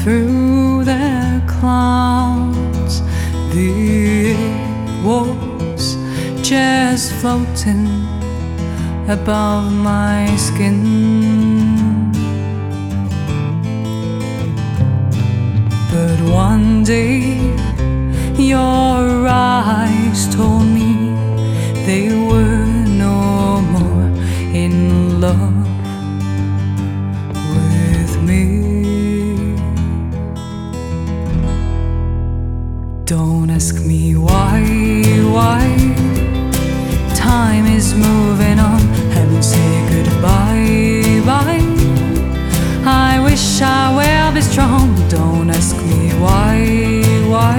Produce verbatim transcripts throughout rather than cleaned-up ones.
through the clouds. The air was just floating above my skin. But one day your eyes told me they were no more in love with me. Don't ask me why, why. Time is moving on, heaven say goodbye, bye. I wish I will be strong, don't ask me why, why.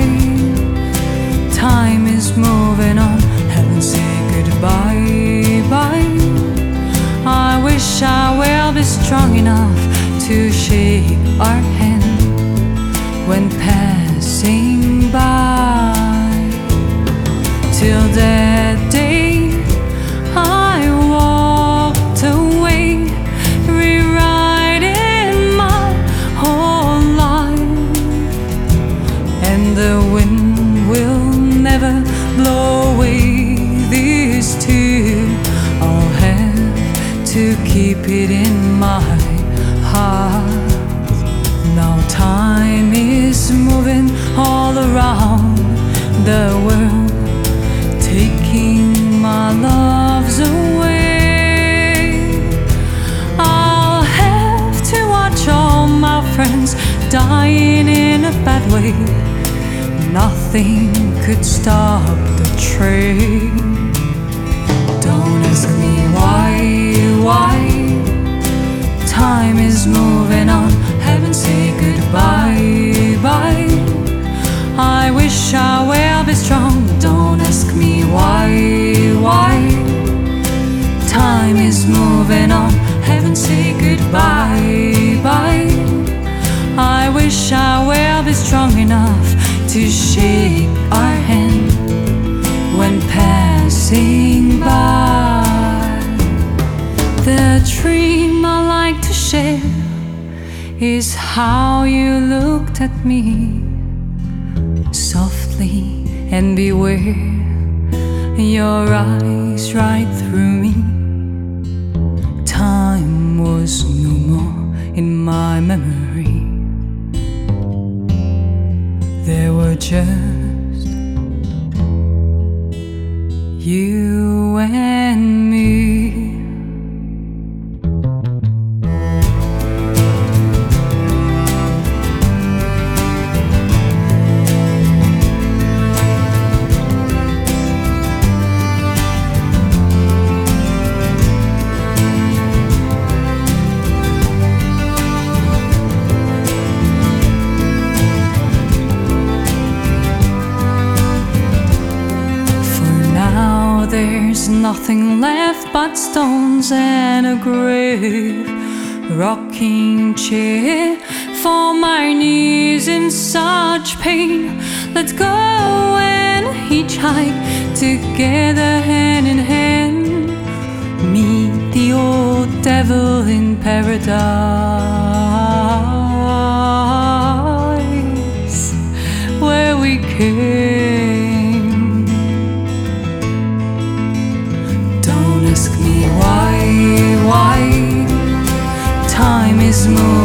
Time is moving on, heaven say goodbye, bye. I wish I will be strong enough to shake our hand when passing by. Till that day I walked away, rewriting my whole life, and the wind will never blow away this tear. I'll have to keep it in my heart. Now time is moving all around the world, taking my loves away. I'll have to watch all my friends dying in a bad way. Nothing could stop the train. Don't ask me why, why. Time is moving on, heaven say goodbye, bye. I wish I will be strong, don't ask me why, why. Time is moving on, heaven say goodbye, bye. I wish I will be strong enough to shake our hand when passing by. The dream I like to share is how you looked at me softly, and beware, your eyes right through me. Time was no more in my memory. There were just you and me. There's nothing left but stones and a grave, rocking chair for my knees in such pain. Let's go and hitchhike together hand in hand, meet the old devil in paradise, where we came. Ask me why, why. Time is moving